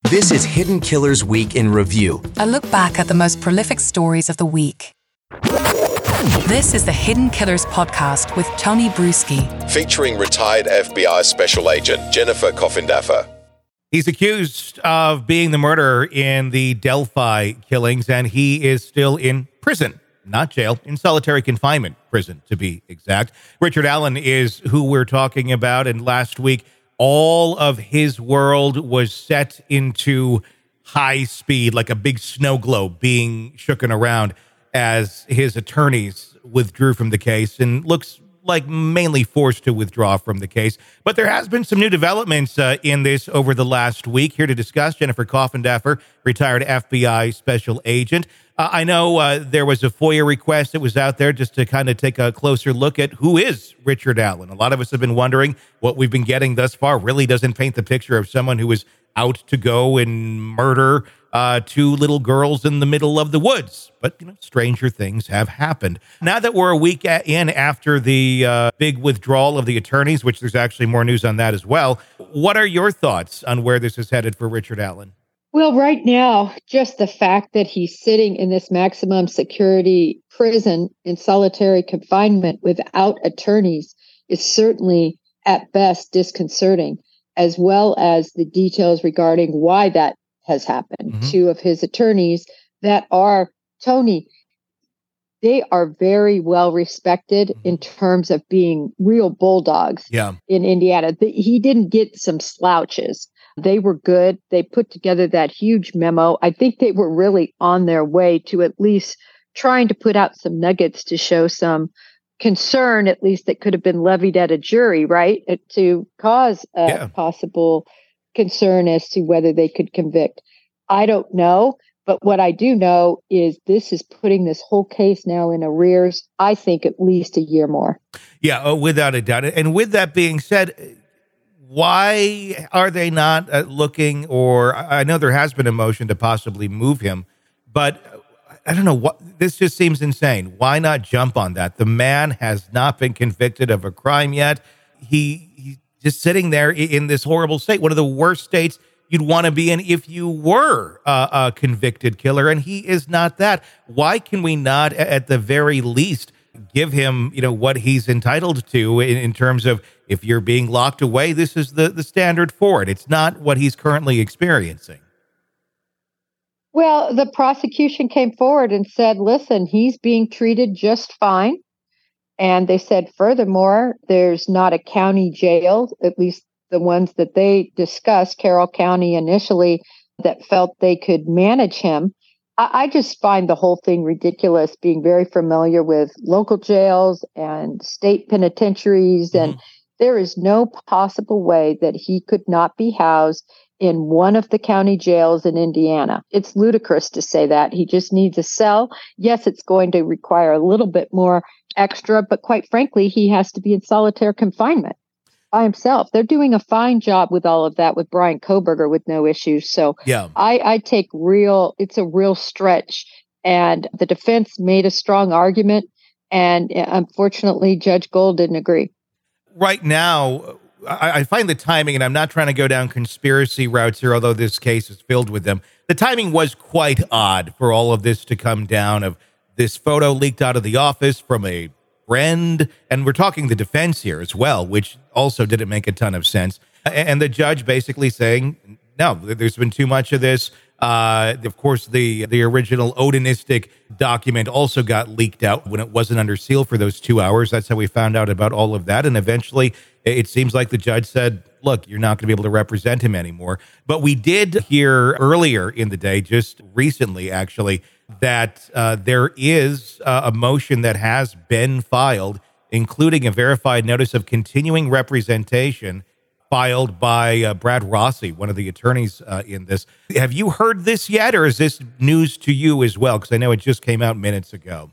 This is Hidden Killers Week in Review. A look back at the most prolific stories of the week. This is the Hidden Killers podcast with Tony Bruschi. Featuring retired FBI Special Agent Jennifer Coffindaffer. He's accused of being the murderer in the Delphi killings, and he is still in prison. Not jail, in solitary confinement prison, to be exact. Richard Allen is who we're talking about, and last week, all of his world was set into high speed, like a big snow globe being shooken around as his attorneys withdrew from the case, and looks like mainly forced to withdraw from the case. But there has been some new developments in this over the last week. Here to discuss, Jennifer Coffindaffer, retired FBI special agent. I know there was a FOIA request that was out there just to kind of take a closer look at who is Richard Allen. A lot of us have been wondering what we've been getting thus far really doesn't paint the picture of someone who was out to go and murder two little girls in the middle of the woods. But, stranger things have happened. Now that we're a week in after the big withdrawal of the attorneys, which there's actually more news on that as well, what are your thoughts on where this is headed for Richard Allen? Well, right now, just the fact that he's sitting in this maximum security prison in solitary confinement without attorneys is certainly, at best, disconcerting, as well as the details regarding why that has happened. Mm-hmm. Two of his attorneys that are, Tony, they are very well respected in terms of being real bulldogs in Indiana. He didn't get some slouches. They were good. They put together that huge memo. I think they were really on their way to at least trying to put out some nuggets to show some concern, at least that could have been levied at a jury, right? To cause a possible concern as to whether they could convict. I don't know. But what I do know is this is putting this whole case now in arrears, I think at least a year more. Yeah, without a doubt. And with that being said, why are they not looking, or I know there has been a motion to possibly move him, but I don't know what, this just seems insane. Why not jump on that? The man has not been convicted of a crime yet. He's just sitting there in this horrible state, one of the worst states you'd want to be in if you were a convicted killer, and he is not that. Why can we not, at the very least, give him, what he's entitled to in terms of if you're being locked away, this is the standard for it. It's not what he's currently experiencing. Well, the prosecution came forward and said, listen, he's being treated just fine. And they said, furthermore, there's not a county jail, at least the ones that they discussed, Carroll County initially, that felt they could manage him. I just find the whole thing ridiculous, being very familiar with local jails and state penitentiaries. Mm-hmm. And there is no possible way that he could not be housed in one of the county jails in Indiana. It's ludicrous to say that. He just needs a cell. Yes, it's going to require a little bit more extra, but quite frankly, he has to be in solitary confinement by himself. They're doing a fine job with all of that with Brian Kohberger with no issues. So I take it's a real stretch. And the defense made a strong argument. And unfortunately, Judge Gold didn't agree. Right now, I find the timing, and I'm not trying to go down conspiracy routes here, although this case is filled with them. The timing was quite odd for all of this to come down, of this photo leaked out of the office from a friend, and we're talking the defense here as well, which also didn't make a ton of sense. And the judge basically saying, no, there's been too much of this. Of course, the original Odinistic document also got leaked out when it wasn't under seal for those 2 hours. That's how we found out about all of that. And eventually, it seems like the judge said, look, you're not going to be able to represent him anymore. But we did hear earlier in the day, just recently actually, that there is a motion that has been filed, including a verified notice of continuing representation filed by Brad Rossi, one of the attorneys in this. Have you heard this yet, or is this news to you as well? Because I know it just came out minutes ago.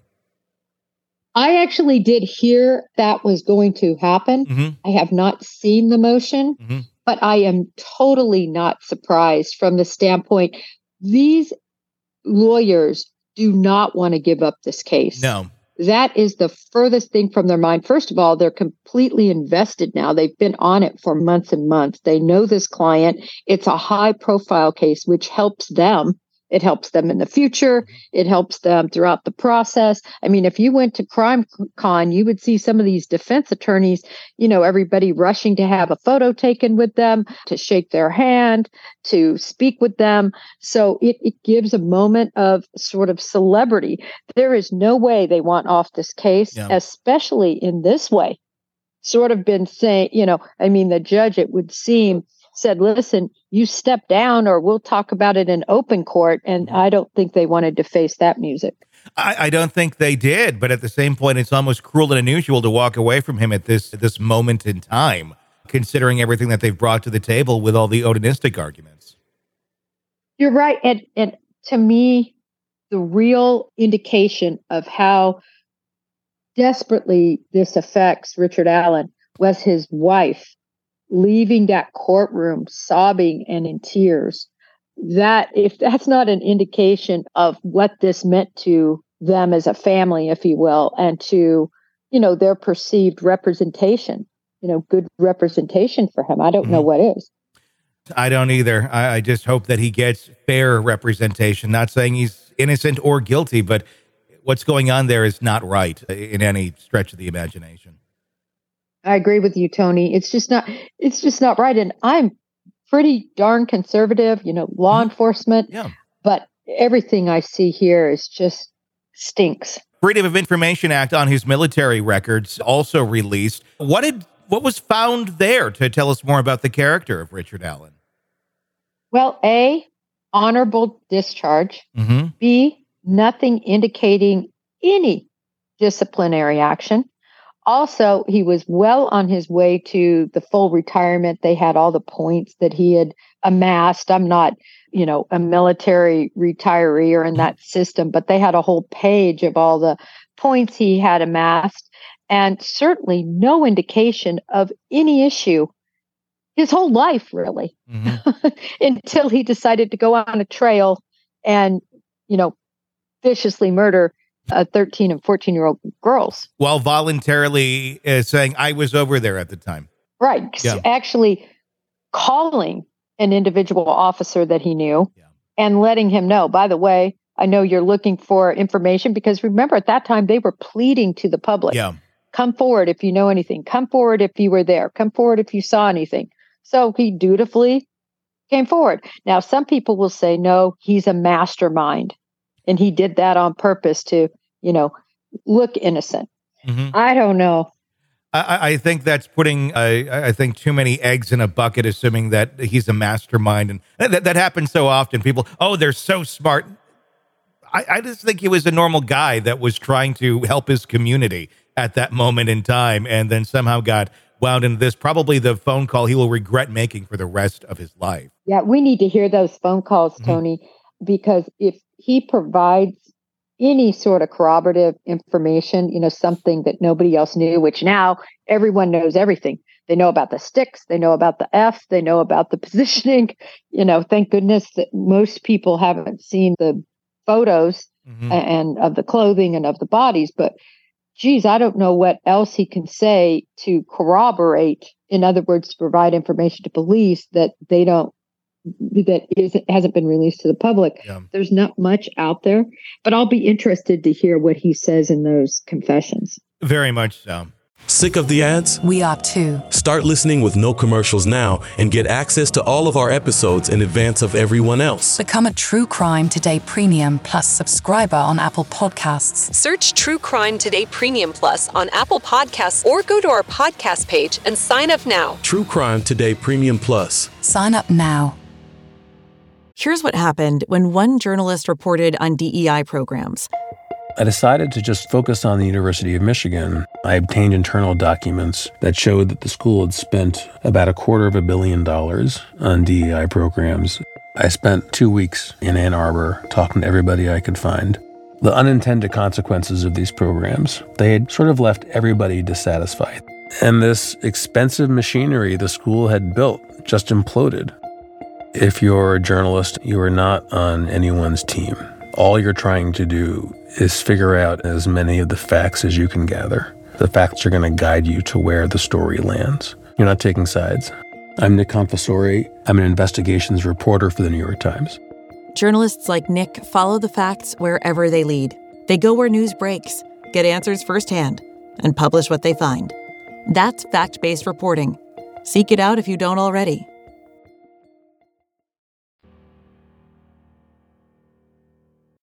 I actually did hear that was going to happen. Mm-hmm. I have not seen the motion, but I am totally not surprised from the standpoint these lawyers do not want to give up this case. No. that is the furthest thing from their mind. First of all, they're completely invested now. They've been on it for months and months. They know this client. It's a high profile case, which helps them. It helps them in the future. It helps them throughout the process. I mean, if you went to CrimeCon, you would see some of these defense attorneys, everybody rushing to have a photo taken with them, to shake their hand, to speak with them. So it gives a moment of sort of celebrity. There is no way they want off this case, especially in this way. Sort of been saying, the judge, it would seem, said, listen, you step down or we'll talk about it in open court. And I don't think they wanted to face that music. I don't think they did. But at the same point, it's almost cruel and unusual to walk away from him at this moment in time, considering everything that they've brought to the table with all the Odinistic arguments. You're right. And to me, the real indication of how desperately this affects Richard Allen was his wife leaving that courtroom sobbing and in tears. That, if that's not an indication of what this meant to them as a family, if you will, and to, their perceived representation, good representation for him, I don't know what is. I don't either. I just hope that he gets fair representation. Not saying he's innocent or guilty, but what's going on there is not right in any stretch of the imagination. I agree with you, Tony. It's just not right. And I'm pretty darn conservative, law enforcement. Yeah. But everything I see here is just stinks. Freedom of Information Act on his military records also released. What was found there to tell us more about the character of Richard Allen? Well, A, honorable discharge. Mm-hmm. B, nothing indicating any disciplinary action. Also, he was well on his way to the full retirement. They had all the points that he had amassed. I'm not, a military retiree or in that system, but they had a whole page of all the points he had amassed, and certainly no indication of any issue his whole life, really, until he decided to go on a trail and, viciously murder 13 and 14-year-old girls. While voluntarily saying, I was over there at the time. Right. Yeah. Actually calling an individual officer that he knew and letting him know, by the way, I know you're looking for information, because remember at that time they were pleading to the public. Yeah. Come forward if you know anything. Come forward if you were there. Come forward if you saw anything. So he dutifully came forward. Now, some people will say, no, he's a mastermind. And he did that on purpose to, look innocent. Mm-hmm. I don't know. I think that's putting, I think, too many eggs in a bucket, assuming that he's a mastermind. And that happens so often. People, they're so smart. I just think he was a normal guy that was trying to help his community at that moment in time, and then somehow got wound into this, probably the phone call he will regret making for the rest of his life. Yeah, we need to hear those phone calls, Tony, because if he provides any sort of corroborative information, something that nobody else knew, which now everyone knows everything. They know about the sticks. They know about the F. They know about the positioning. Thank goodness that most people haven't seen the photos and of the clothing and of the bodies. But, geez, I don't know what else he can say to corroborate. In other words, to provide information to police that they don't, hasn't been released to the public. Yeah. There's not much out there, but I'll be interested to hear what he says in those confessions. Very much so. Sick of the ads? We are too. Start listening with no commercials now and get access to all of our episodes in advance of everyone else. Become a True Crime Today Premium Plus subscriber on Apple Podcasts. Search True Crime Today Premium Plus on Apple Podcasts or go to our podcast page and sign up now. True Crime Today Premium Plus. Sign up now. Here's what happened when one journalist reported on DEI programs. I decided to just focus on the University of Michigan. I obtained internal documents that showed that the school had spent about $250 million on DEI programs. I spent 2 weeks in Ann Arbor talking to everybody I could find. The unintended consequences of these programs, they had sort of left everybody dissatisfied. And this expensive machinery the school had built just imploded. If you're a journalist, you are not on anyone's team. All you're trying to do is figure out as many of the facts as you can gather. The facts are going to guide you to where the story lands. You're not taking sides. I'm Nick Confessore. I'm an investigations reporter for the New York Times. Journalists like Nick follow the facts wherever they lead. They go where news breaks, get answers firsthand, and publish what they find. That's fact-based reporting. Seek it out if you don't already.